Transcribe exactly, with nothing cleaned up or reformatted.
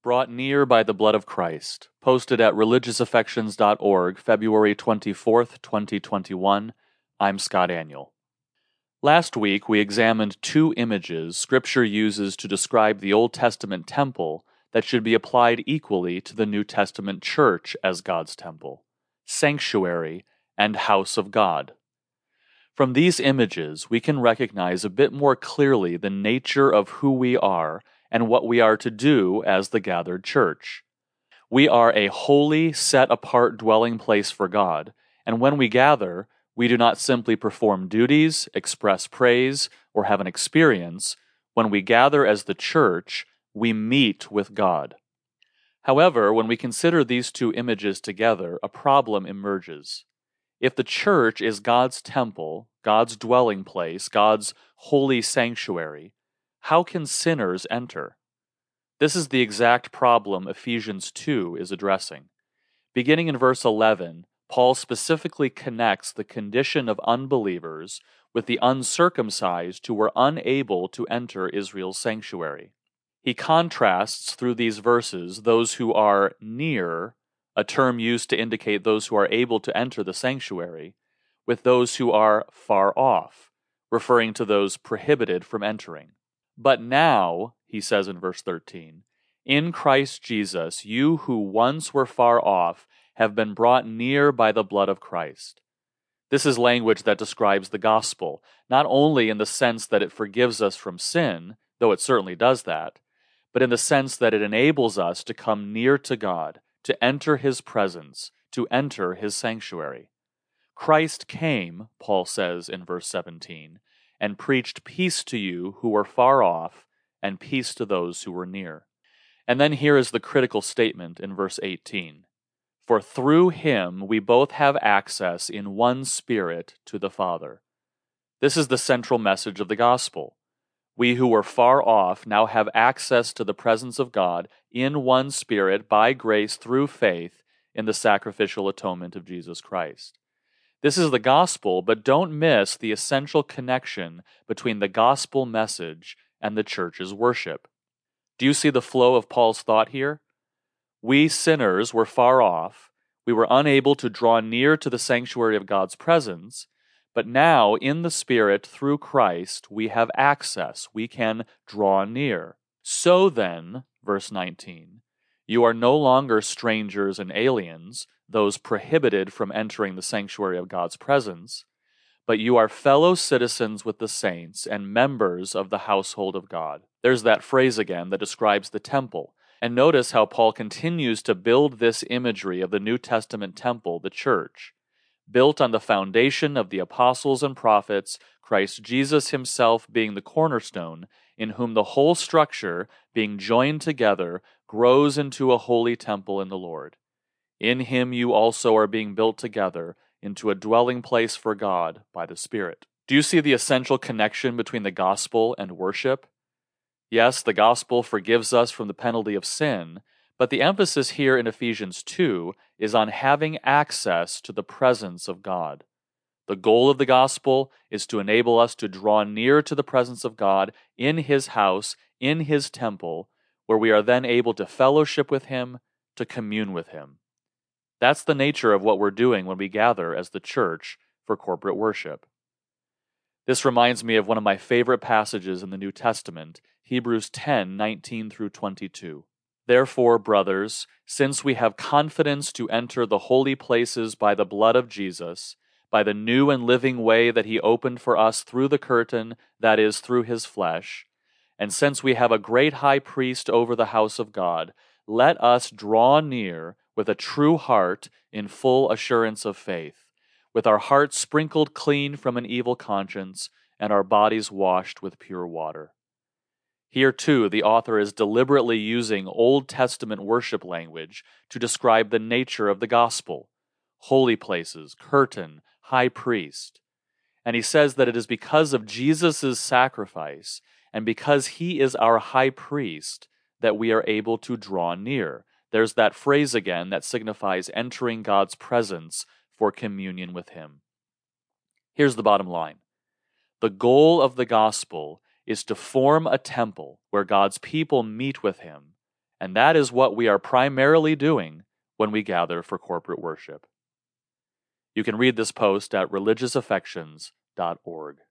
Brought near by the blood of Christ, posted at religious affections dot org, February twenty-fourth, twenty twenty-one. I'm Scott Aniol. Last week we examined two images Scripture uses to describe the Old Testament temple that should be applied equally to the New Testament church as God's temple: sanctuary and house of God. From these images, we can recognize a bit more clearly the nature of who we are and what we are to do as the gathered church. We are a holy, set-apart dwelling place for God, and when we gather, we do not simply perform duties, express praise, or have an experience. When we gather as the church, we meet with God. However, when we consider these two images together, a problem emerges. If the church is God's temple, God's dwelling place, God's holy sanctuary, how can sinners enter? This is the exact problem Ephesians two is addressing. Beginning in verse eleven, Paul specifically connects the condition of unbelievers with the uncircumcised who were unable to enter Israel's sanctuary. He contrasts through these verses those who are near, a term used to indicate those who are able to enter the sanctuary, with those who are far off, referring to those prohibited from entering. But now, he says in verse thirteen, in Christ Jesus, you who once were far off have been brought near by the blood of Christ. This is language that describes the gospel, not only in the sense that it forgives us from sin, though it certainly does that, but in the sense that it enables us to come near to God, to enter His presence, to enter His sanctuary. Christ came, Paul says in verse seventeen, and preached peace to you who were far off, and peace to those who were near. And then here is the critical statement in verse eighteen. For through Him we both have access in one Spirit to the Father. This is the central message of the gospel. We who were far off now have access to the presence of God in one Spirit by grace through faith in the sacrificial atonement of Jesus Christ. This is the gospel, but don't miss the essential connection between the gospel message and the church's worship. Do you see the flow of Paul's thought here? We sinners were far off. We were unable to draw near to the sanctuary of God's presence, but now in the Spirit through Christ we have access. We can draw near. So then, verse nineteen, you are no longer strangers and aliens, those prohibited from entering the sanctuary of God's presence, but you are fellow citizens with the saints and members of the household of God. There's that phrase again that describes the temple. And notice how Paul continues to build this imagery of the New Testament temple, the church, built on the foundation of the apostles and prophets, Christ Jesus Himself being the cornerstone, in whom the whole structure, being joined together, grows into a holy temple in the Lord. In Him you also are being built together into a dwelling place for God by the Spirit. Do you see the essential connection between the gospel and worship? Yes, the gospel forgives us from the penalty of sin, but the emphasis here in Ephesians two is on having access to the presence of God. The goal of the gospel is to enable us to draw near to the presence of God in His house, in His temple, where we are then able to fellowship with Him, to commune with Him. That's the nature of what we're doing when we gather as the church for corporate worship. This reminds me of one of my favorite passages in the New Testament, Hebrews ten, nineteen through twenty-two. Therefore, brothers, since we have confidence to enter the holy places by the blood of Jesus, by the new and living way that He opened for us through the curtain, that is, through His flesh, and since we have a great high priest over the house of God, let us draw near with a true heart in full assurance of faith, with our hearts sprinkled clean from an evil conscience and our bodies washed with pure water. Here, too, the author is deliberately using Old Testament worship language to describe the nature of the gospel: holy places, curtain, high priest. And he says that it is because of Jesus' sacrifice and because He is our high priest that we are able to draw near. There's that phrase again that signifies entering God's presence for communion with Him. Here's the bottom line. The goal of the gospel is to form a temple where God's people meet with Him and that is what we are primarily doing when we gather for corporate worship. You can read this post at religious affections dot org.